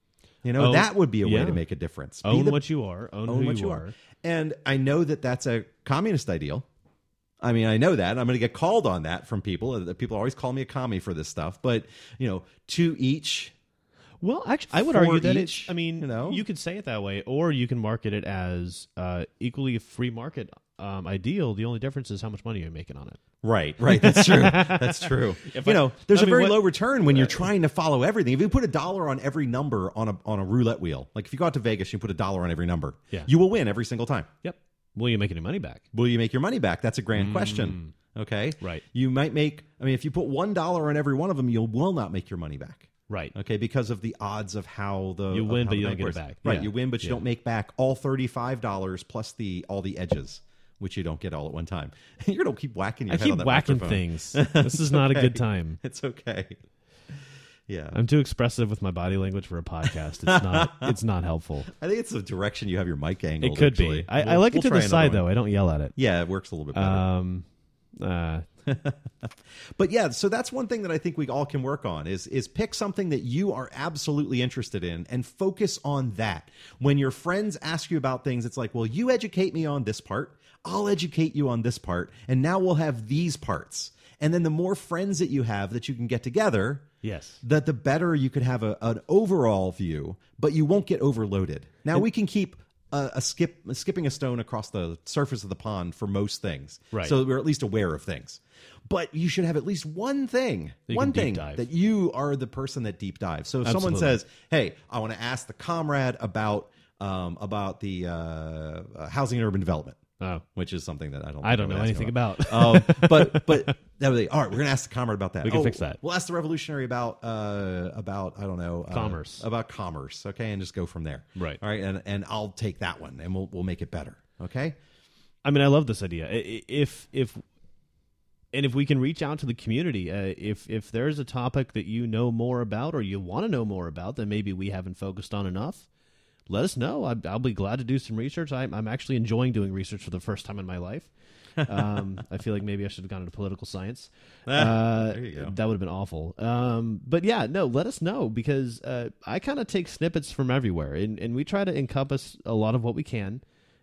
You know, Own- that would be a way yeah. to make a difference. Be Own the- what you are. Own, own who what you you are. are. And I know that that's a communist ideal. I mean, I know that. I'm going to get called on that from people. Uh, People always call me a commie for this stuff. But, you know, to each. Well, actually, I would For argue that each, it's. I mean, you know? you could say it that way, or you can market it as uh, equally a free market um, ideal. The only difference is how much money you're making on it. Right, right. That's true. That's true. If you I- know, there's I a mean, very what- low return when you're trying to follow everything. If you put a dollar on every number on a on a roulette wheel, like if you go out to Vegas, you put a dollar on every number, Yeah. you will win every single time. Yep. Will you make any money back? Will you make your money back? That's a grand question. Okay, Right. You might make. I mean, if you put one dollar on every one of them, you will not make your money back. Right. Okay, because of the odds of how the You of win, how but the you don't bank get it works. back. Right, Yeah. you win, but you Yeah. don't make back all thirty-five dollars plus the all the edges, which you don't get all at one time. You're gonna keep whacking your I head keep on that whacking microphone. things. This is not a good time. It's okay. Yeah, I'm too expressive with my body language for a podcast. It's not. It's not helpful. I think it's the direction you have your mic angled. It could actually. be. I, I We'll- like we'll it to try the another side one. though. I don't yell at it. Yeah, it works a little bit better. Um. Uh, But yeah, so that's one thing that I think we all can work on is is pick something that you are absolutely interested in and focus on that. When your friends ask you about things, it's like, well, you educate me on this part, I'll educate you on this part, and now we'll have these parts. And then the more friends that you have that you can get together, yes. that the better you could have a, an overall view, but you won't get overloaded. Now we can keep a, a skip skipping a stone across the surface of the pond for most things, Right. so we're at least aware of things. But you should have at least one thing, You one can deep thing dive. that you are the person that deep dives. So if someone Absolutely. says, "Hey, I want to ask the comrade about um, about the uh, uh, housing and urban development," Oh, which is something that I don't I don't would know ask anything about. about. um, but but that was all right. We're gonna ask the comrade about that. We can Oh, fix that. We'll ask the revolutionary about uh, about I don't know uh, Commerce. about commerce. Okay, and just go from there. Right. All right, and and I'll take that one, and we'll we'll make it better. Okay. I mean, I love this idea. I- I- If if and if we can reach out to the community, uh, if if there's a topic that you know more about or you want to know more about that maybe we haven't focused on enough, let us know. I, I'll be glad to do some research. I'm, I'm actually enjoying doing research for the first time in my life. Um, I feel like maybe I should have gone into political science. Uh, there you go. That would have been awful. Um, but yeah, no, let us know because uh, I kind of take snippets from everywhere, and, and we try to encompass a lot of what we can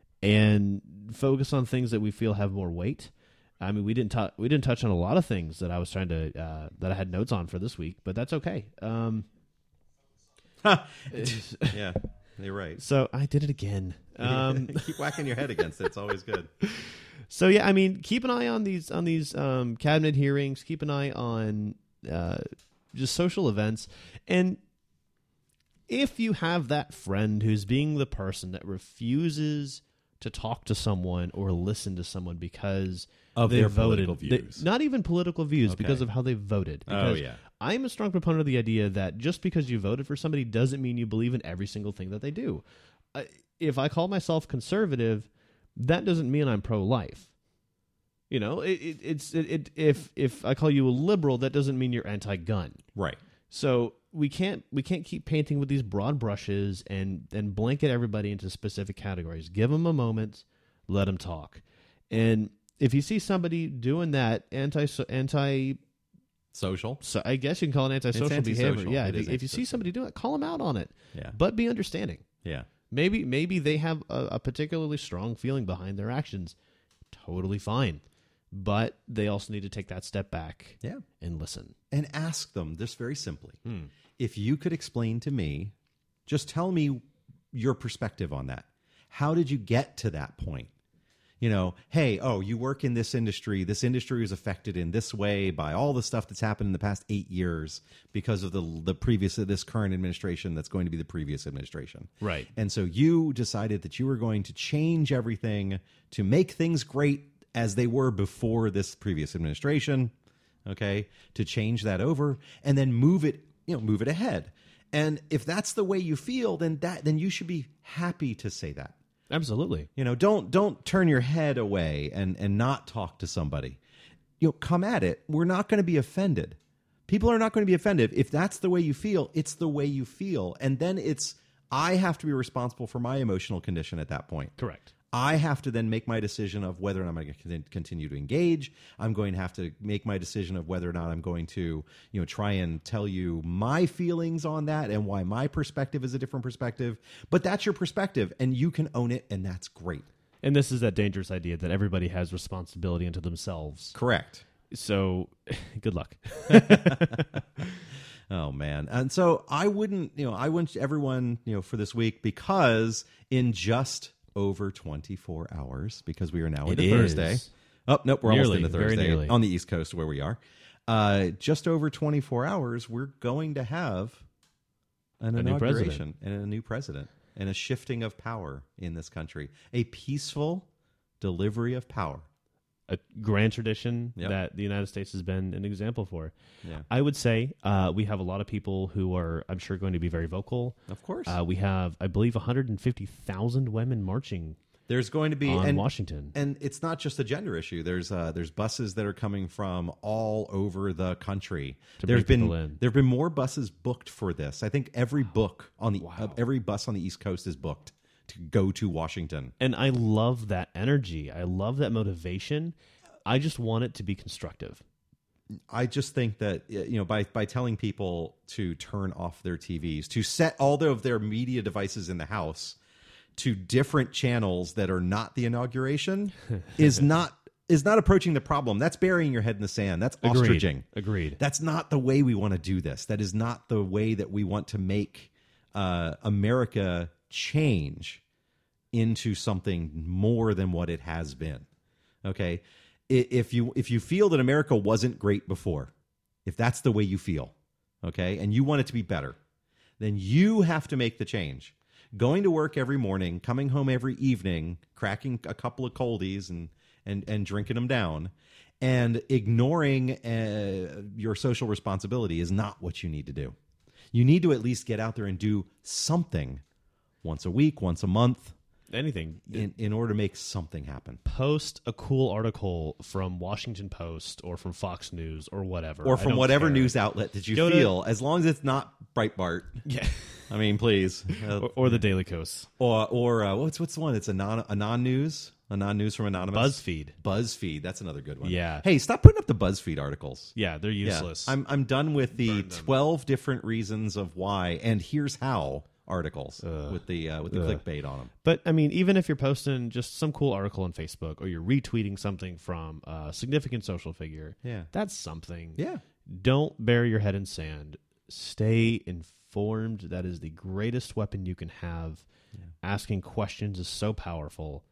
and focus on things that we feel have more weight. I mean, we didn't tou- we didn't touch on a lot of things that I was trying to uh, that I had notes on for this week, but that's okay. Um, Yeah, you're right. so I did it again. Um, Keep whacking your head against it. It's always good. so yeah, I mean, keep an eye on these on these um, cabinet hearings. Keep an eye on uh, just social events, and if you have that friend who's being the person that refuses to talk to someone or listen to someone because Of they their voted, political they- views. not even political views, Okay. because of how they voted. Oh, Because yeah. I'm a strong proponent of the idea that just because you voted for somebody doesn't mean you believe in every single thing that they do. I, if I call myself conservative, that doesn't mean I'm pro-life. You know, it, it, it's it, it, if if I call you a liberal, that doesn't mean you're anti-gun. Right. So we can't we can't keep painting with these broad brushes and and blanket everybody into specific categories. Give them a moment, let them talk. And if you see somebody doing that anti anti, Social. so I guess you can call it antisocial It's behavior. antisocial. Yeah, It if, is if you see antisocial. somebody doing it, call them out on it. Yeah. But be understanding. Yeah. Maybe maybe they have a, a particularly strong feeling behind their actions. Totally fine. But they also need to take that step back Yeah. and listen. And ask them this very simply. Hmm. If you could explain to me, just tell me your perspective on that. How did you get to that point? You know, hey, oh, you work in this industry. This industry was affected in this way by all the stuff that's happened in the past eight years because of the the previous this current administration that's going to be the previous administration. Right. And so you decided that you were going to change everything to make things great as they were before this previous administration. Okay, to change that over and then move it, you know, move it ahead. And if that's the way you feel, then that then you should be happy to say that. Absolutely. You know, don't don't turn your head away and and not talk to somebody. You know, come at it. We're not going to be offended. People are not going to be offended. If that's the way you feel, it's the way you feel. And then it's I have to be responsible for my emotional condition at that point. Correct. I have to then make my decision of whether or not I'm going to continue to engage. I'm going to have to make my decision of whether or not I'm going to, you know, try and tell you my feelings on that and why my perspective is a different perspective. But that's your perspective, and you can own it, and that's great. And this is that dangerous idea that everybody has responsibility unto themselves. Correct. So, good luck. Oh man. And so I wouldn't, you know, I want everyone, you know, for this week, because in just over twenty-four hours, because we are now into It Thursday. is. Oh, nope, we're Nearly, almost into very Thursday nearly. on the East Coast where we are. Uh, just over twenty-four hours, we're going to have an A new inauguration and a new president and a shifting of power in this country. A peaceful delivery of power. A grand tradition Yep. that the United States has been an example for. Yeah. I would say uh, we have a lot of people who are, I'm sure, going to be very vocal. Of course. Uh, we have, I believe, one hundred fifty thousand women marching There's going to be on and, Washington. and it's not just a gender issue. There's uh, there's buses that are coming from all over the country. To There's bring been people in. there've been more buses booked for this. I think every book on the Wow. uh, every bus on the East Coast is booked to go to Washington. And I love that energy. I love that motivation. I just want it to be constructive. I just think that, you know, by by telling people to turn off their T Vs, to set all of their media devices in the house to different channels that are not the inauguration is not is not approaching the problem. That's burying your head in the sand. That's Agreed. ostriching. Agreed. That's not the way we want to do this. That is not the way that we want to make uh, America change into something more than what it has been. Okay, I- if you if you feel that America wasn't great before, if that's the way you feel, okay, and you want it to be better, then you have to make the change. Going to work every morning, coming home every evening, cracking a couple of coldies and and and drinking them down, and ignoring uh, your social responsibility is not what you need to do. You need to at least get out there and do something once a week, once a month, Anything. in, in order to make something happen. Post a cool article from Washington Post or from Fox News or whatever. Or I from don't whatever care. news outlet that you Go to- feel, as long as it's not Breitbart. Yeah. I mean, please. Uh, or, or the Daily Kos. or or uh, what's what's the one? It's a non a non news, a non news from Anonymous. BuzzFeed. BuzzFeed. That's another good one. Yeah. Hey, stop putting up the BuzzFeed articles. Yeah, they're Yeah. useless. I'm I'm done with the Burn them. twelve different reasons of why, and here's how articles Ugh. with the uh, with the Ugh. clickbait on them. But, I mean, even if you're posting just some cool article on Facebook or you're retweeting something from a significant social figure, Yeah. that's something. Yeah. Don't bury your head in sand. Stay informed. That is the greatest weapon you can have. Asking questions is so powerful.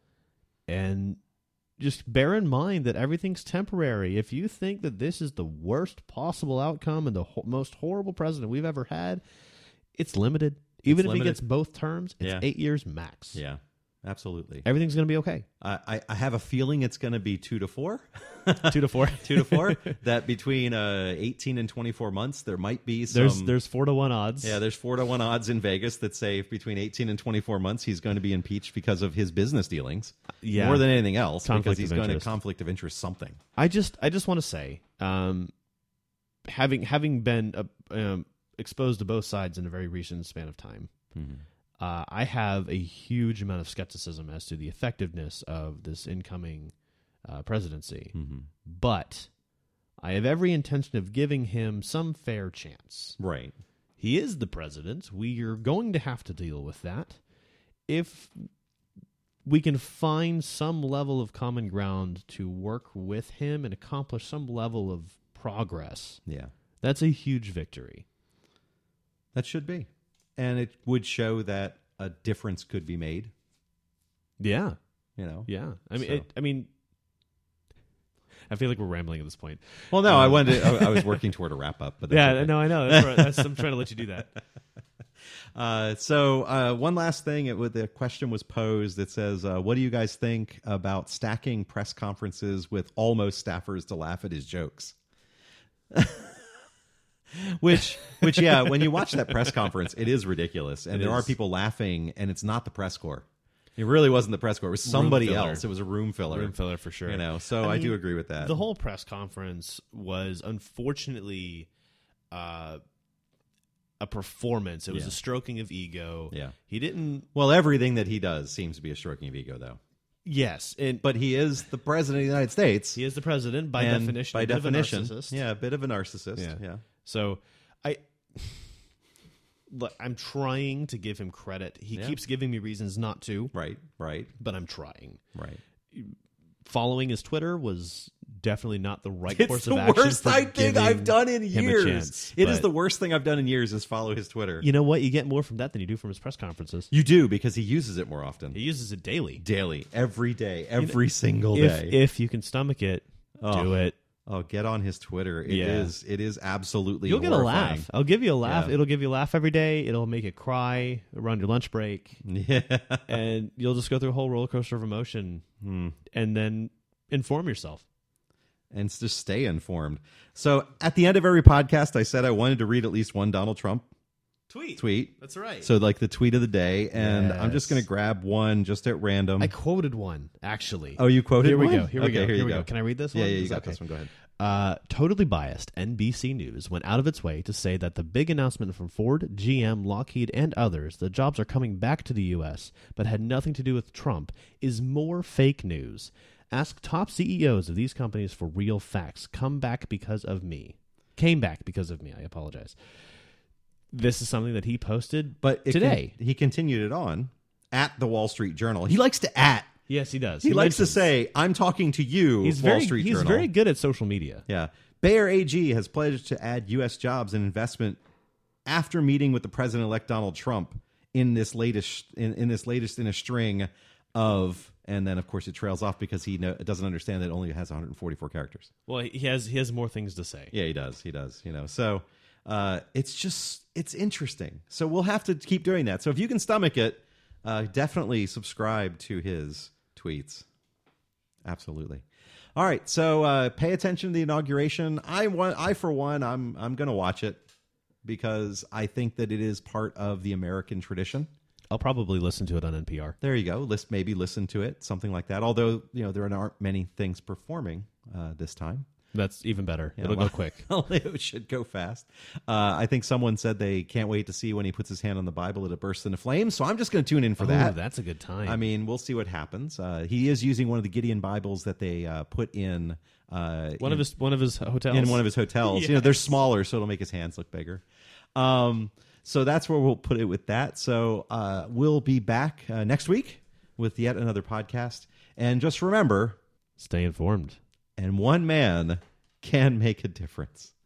And just bear in mind that everything's temporary. If you think that this is the worst possible outcome and the ho- most horrible president we've ever had, it's limited. Even It's if limited. he gets both terms, it's Yeah. eight years max. Yeah. Absolutely. Everything's going to be okay. I, I I have a feeling it's going to be two to four. Two to four. two to four. That between uh, eighteen and twenty-four months, there might be some. There's there's four to one odds. Yeah, there's four to one odds in Vegas that say between eighteen and twenty-four months he's going to be impeached because of his business dealings. Yeah. More than anything else, Conflict because he's of going to interest. conflict of interest something. I just I just want to say, um, having having been uh, um, exposed to both sides in a very recent span of time, uh, I have a huge amount of skepticism as to the effectiveness of this incoming uh, presidency. But I have every intention of giving him some fair chance. Right. He is the president. We are going to have to deal with that. If we can find some level of common ground to work with him and accomplish some level of progress, Yeah. that's a huge victory. That should be. And it would show that a difference could be made, Yeah, you know. yeah. I mean, So- it, I mean, I feel like we're rambling at this point. Well, no, I wanted to, I, I was working toward a wrap up, but that's Yeah, okay. no, I know. That's, right. that's I'm trying to let you do that. Uh, so uh, one last thing, it, with the question was posed that says, uh, what do you guys think about stacking press conferences with almost staffers to laugh at his jokes? which, which, yeah, when you watch that press conference, it is ridiculous. And It there are is. people laughing, and it's not the press corps. It really wasn't the press corps. It was somebody filler. else. It was a room filler. Room filler for sure. You know, so I, I do mean, agree with that. The whole press conference was unfortunately uh, a performance. It was Yeah. a stroking of ego. Yeah. He didn't. Well, everything that he does seems to be a stroking of ego, though. Yes, and but he is the president of the United States. he is the president by and definition. By a bit definition, of a narcissist. yeah, a bit of a narcissist. Yeah. Yeah, So I, look, I'm trying to give him credit. He Yeah. keeps giving me reasons not to, right, right, but I'm trying. right. Following his Twitter was definitely not the right It's course the of action. worst for thing giving I've done in him a years. chance, It is but the worst thing I've done in years is follow his Twitter. You know what? You get more from that than you do from his press conferences. You do, because he uses it more often. He uses it daily. Daily, every day, every single If day. if you can stomach it, Oh. do it. Oh, get on his Twitter. It Yeah. is. It is absolutely. You'll get a horrifying. laugh. I'll give you a laugh. Yeah. It'll give you a laugh every day. It'll make you cry around your lunch break, Yeah. and you'll just go through a whole roller coaster of emotion, Hmm. and then inform yourself. And just stay informed. So at the end of every podcast, I said I wanted to read at least one Donald Trump Tweet. tweet. That's right. So like the tweet of the day, and I'm just Yes. going to grab one just at random. I quoted one actually. oh, you quoted here we one? go. Here we Okay, go. Here, you we go. go. Can I read this Yeah, one? yeah, you Is got that this one. Go ahead. Uh, totally biased, N B C News went out of its way to say that the big announcement from Ford, G M, Lockheed, and others that jobs are coming back to the U S but had nothing to do with Trump is more fake news. Ask top C E Os of these companies for real facts. Come back because of me. Came back because of me. I apologize. This is something that he posted But it today. con- he continued it on at the Wall Street Journal. He likes to at. Yes, he does. He, likes to mentions- say, "I'm talking to you." he's Wall very Street he's Journal. very good at social media. Yeah. Bayer A G has pledged to add U S jobs and investment after meeting with the president-elect Donald Trump in this latest in, in this latest in a string of, and then of course it trails off because he no, doesn't understand that it only has one hundred forty-four characters. Well, he has he has more things to say. Yeah, he does. He does. You know, so uh, it's just it's interesting. So we'll have to keep doing that. So if you can stomach it, uh, definitely subscribe to his tweets. Absolutely. All right, so uh, pay attention to the inauguration. I want, I for one, I'm I'm going to watch it because I think that it is part of the American tradition. I'll probably listen to it on N P R. There you go. List maybe listen to it, something like that. Although you know there aren't many things performing uh, this time. That's even better. Yeah, It'll well, go quick. It should go fast. Uh, I think someone said they can't wait to see when he puts his hand on the Bible, it bursts into flames. So I'm just going to tune in for Oh, that. that's a good time. I mean, we'll see what happens. Uh, he is using one of the Gideon Bibles that they uh, put in uh, one in, of his one of his hotels. in one of his hotels. You know, they're Yes. smaller, so it'll make his hands look bigger. Um, so that's where we'll put it with that. So uh, we'll be back uh, next week with yet another podcast. And just remember, Stay informed. and one man can make a difference.